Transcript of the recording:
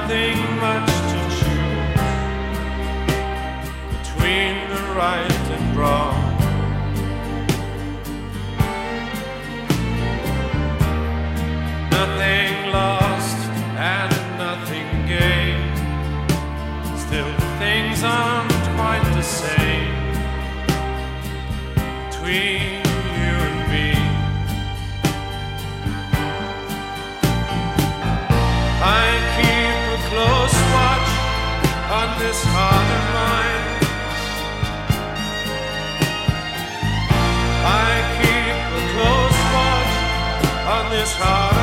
nothing much to choose between the right and wrong. Nothing lost and nothing gained. Still things aren't quite the same between you and me. I keep a close watch on this heart of mine. I keep a close watch on this heart